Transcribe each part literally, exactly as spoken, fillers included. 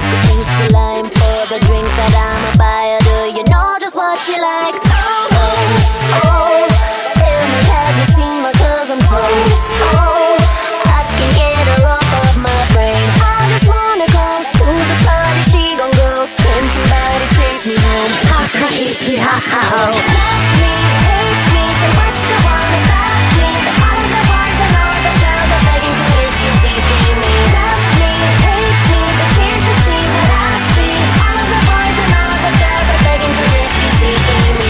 a piece of lime for the drink that I'ma buy her. Do you know just what she likes? Oh, oh, tell me, have you seen her? Cause I'm so, oh, I can get her off of my brain. I just wanna go to the party, she gon' go. Can somebody take me home? Ha ha he he ha ha ho. Love me, hate me, say what you want about me. But all the boys and all the girls are begging to if you see me. Love me, hate me, but can't you see what I see? All of the boys and all the girls are begging to if you see me.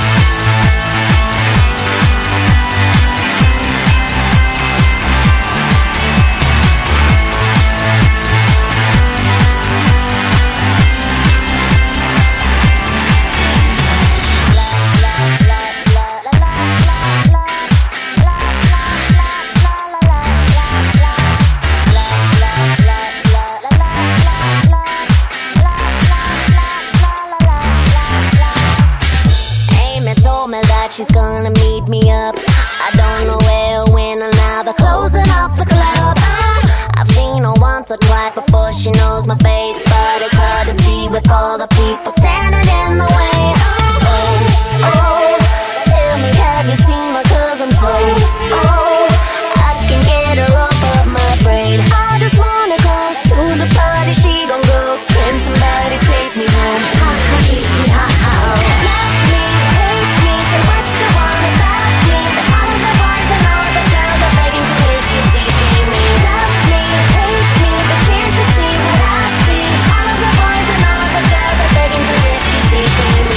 She's gonna meet me up. I don't know where or when, and now they're closing up the club. I've seen her once or twice before she knows my face, but it's hard to see with all the people standing in the way. Oh, oh, tell me, have you seen her? Cause I'm so, oh, I can get her off of my brain. I just wanna go to the party, she gon' go. Can somebody take me home? Ha ha he he ha ha ho. Love me, hate me, say what you want about me. But all of the boys and all the girls are begging to if you see me. Love me, hate me, but can't you see what I see? All of the boys and all the girls are begging to if you see me.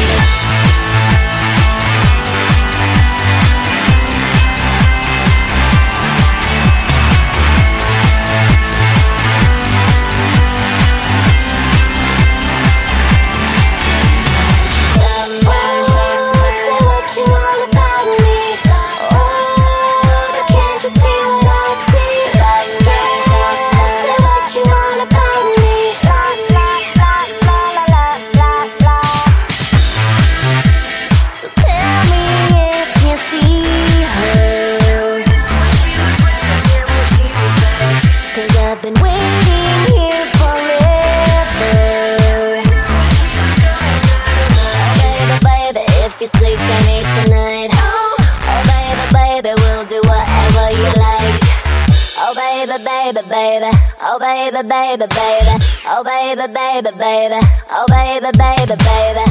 Baby, baby, oh baby, baby, baby, oh baby, baby, baby, oh baby, baby, baby.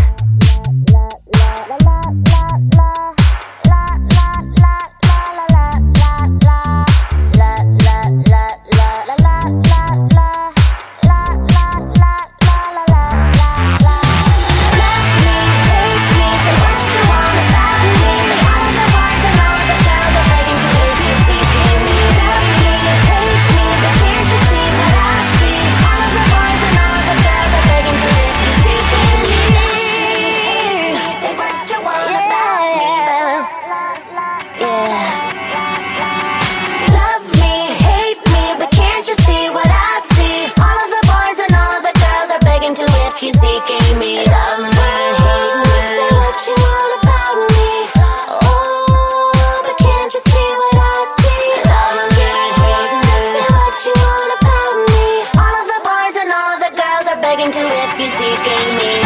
Begging to if you seeking me.